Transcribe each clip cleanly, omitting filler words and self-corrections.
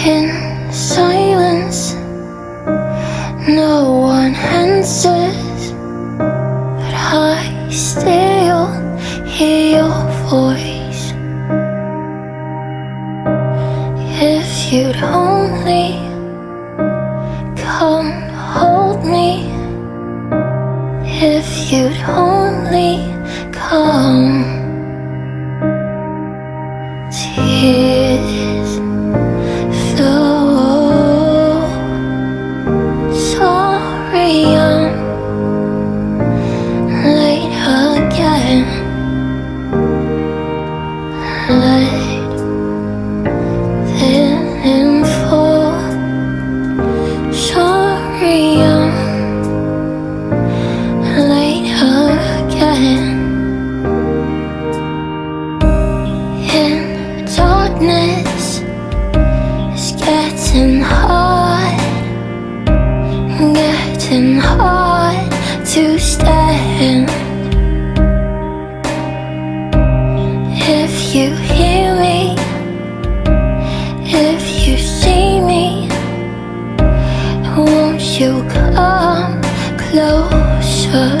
In silence, no one answers, but I still hear your voice. If you'd only come hold me, if you'd only come. Tears flow. Sorry, I'm late again. Let them fall. Sorry, I'm late again. In darkness, it's getting hard to stand. If you hear me, if you see me, won't you come closer?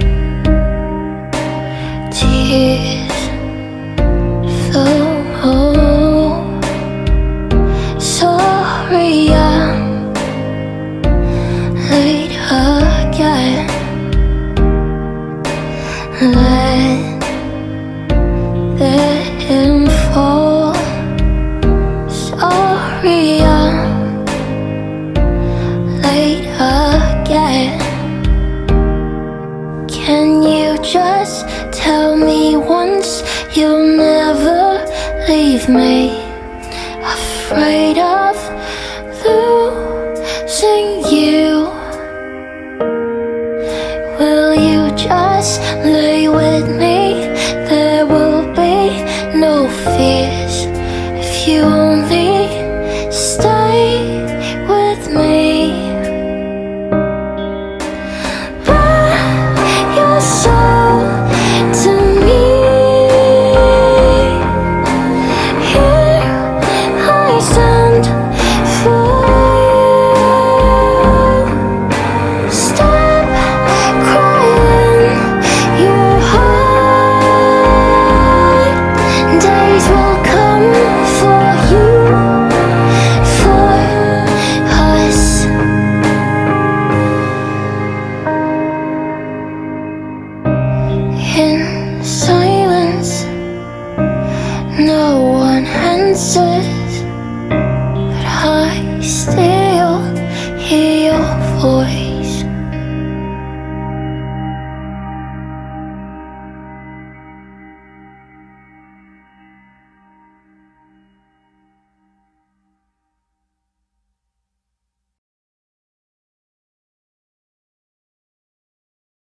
Tears flow. Sorry, I'm late again. Let them fall. Sorry, I'm late again. Can you just tell me once you'll never leave me? Afraid of losing you. Will you just lay with me? There will be no fears if you only stay with me. But you're so to me. Here I stand for you. Stop crying your heart. Days will come for you, for us. In